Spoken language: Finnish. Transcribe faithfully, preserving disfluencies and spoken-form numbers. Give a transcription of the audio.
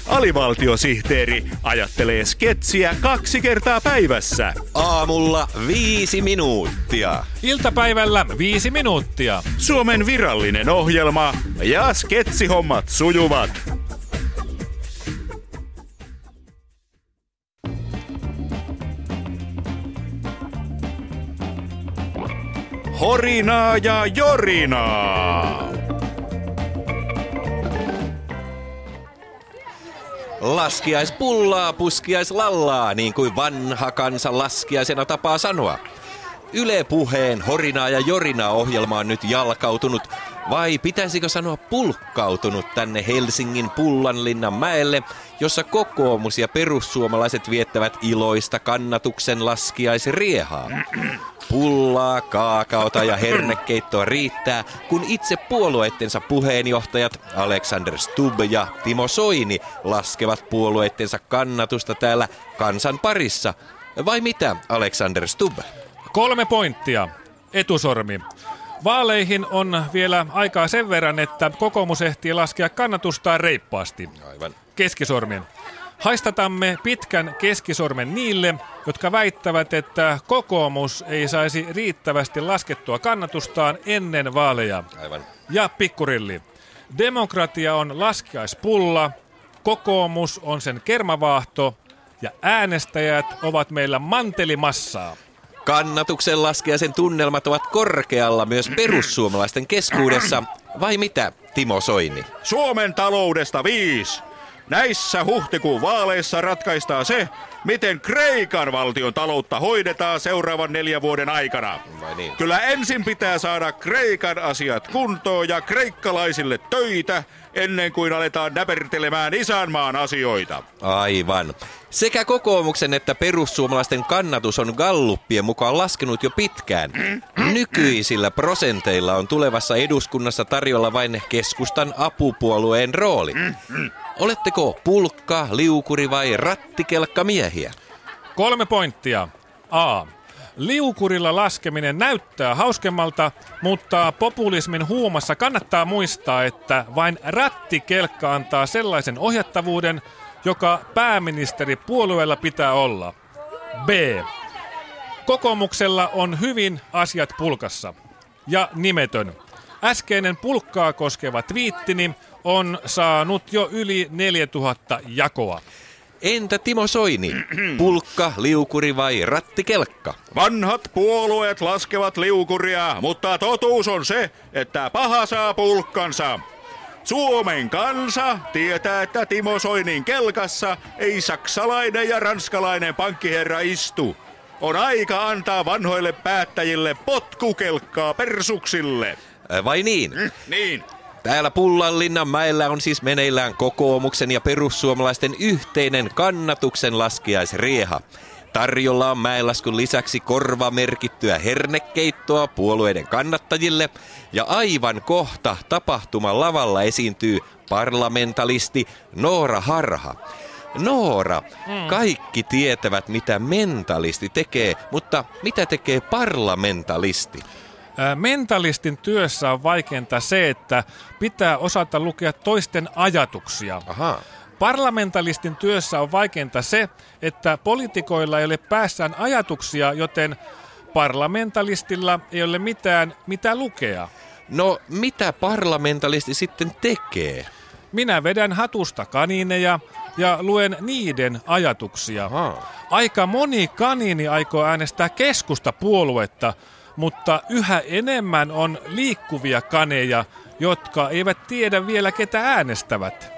Alivaltiosihteeri ajattelee sketsiä kaksi kertaa päivässä. Aamulla viisi minuuttia. Iltapäivällä viisi minuuttia. Suomen virallinen ohjelma ja sketsihommat sujuvat. Horinaa ja jorinaa. Laskiaispullaa, puskiaislallaa, niin kuin vanha kansa laskiaisena tapaa sanoa. Yle Puheen Horinaa ja jorinaa ohjelma on nyt jalkautunut, vai pitäisikö sanoa pulkkautunut tänne Helsingin Pullanlinnan mäelle, jossa kokoomus ja perussuomalaiset viettävät iloista kannatuksen laskiaisriehaa. Pullaa, kaakaota ja hernekeittoa riittää, kun itse puolueittensa puheenjohtajat Alexander Stubb ja Timo Soini laskevat puolueittensa kannatusta täällä kansan parissa. Vai mitä, Alexander Stubb? Kolme pointtia. Etusormi. Vaaleihin on vielä aikaa sen verran, että kokoomus ehtii laskea kannatustaan reippaasti. Aivan. Keskisormi. Haistatamme pitkän keskisormen niille, jotka väittävät, että kokoomus ei saisi riittävästi laskettua kannatustaan ennen vaaleja. Aivan. Ja pikkurilli. Demokratia on laskiaispulla, kokoomus on sen kermavaahto ja äänestäjät ovat meillä mantelimassaa. Kannatuksen laskiaisen tunnelmat ovat korkealla myös perussuomalaisten keskuudessa. Vai mitä, Timo Soini? Suomen taloudesta viisi. Näissä huhtikuun vaaleissa ratkaistaan se, miten Kreikan valtion taloutta hoidetaan seuraavan neljän vuoden aikana. Vai niin? Kyllä ensin pitää saada Kreikan asiat kuntoon ja kreikkalaisille töitä ennen kuin aletaan näpertelemään isänmaan asioita. Aivan. Sekä kokoomuksen että perussuomalaisten kannatus on galluppien mukaan laskenut jo pitkään. Nykyisillä prosenteilla on tulevassa eduskunnassa tarjolla vain keskustan apupuolueen rooli. Oletteko pulkka, liukuri vai rattikelkka miehiä? Kolme pointtia. A. Liukurilla laskeminen näyttää hauskemmalta, mutta populismin huumassa kannattaa muistaa, että vain rattikelkka antaa sellaisen ohjattavuuden, joka pääministeripuolueella pitää olla. B. Kokoomuksella on hyvin asiat pulkassa. Ja nimetön. Äskeinen pulkkaa koskeva twiittini on saanut jo yli neljätuhatta jakoa. Entä Timo Soini? Pulkka, liukuri vai rattikelkka? Vanhat puolueet laskevat liukuria, mutta totuus on se, että paha saa pulkkansa. Suomen kansa tietää, että Timo Soinin kelkassa ei saksalainen ja ranskalainen pankkiherra istu. On aika antaa vanhoille päättäjille potkukelkkaa persuksille. Vai niin? Mm, niin. Täällä Pullanlinnan mäellä on siis meneillään kokoomuksen ja perussuomalaisten yhteinen kannatuksen laskiaisrieha. Tarjolla on mäenlaskun lisäksi korvamerkittyä hernekeittoa puolueiden kannattajille ja aivan kohta tapahtuman lavalla esiintyy parlamentalisti Noora Harha. Noora, mm. kaikki tietävät mitä mentalisti tekee, mutta mitä tekee parlamentalisti? Mentalistin työssä on vaikeinta se, että pitää osata lukea toisten ajatuksia. Aha. Parlamentalistin työssä on vaikeinta se, että poliitikoilla ei ole päässään ajatuksia, joten parlamentalistilla ei ole mitään, mitä lukea. No, mitä parlamentalisti sitten tekee? Minä vedän hatusta kaniineja ja luen niiden ajatuksia. Aha. Aika moni kaniini aikoo äänestää keskustapuoluetta, mutta yhä enemmän on liikkuvia kaneja, jotka eivät tiedä vielä ketä äänestävät.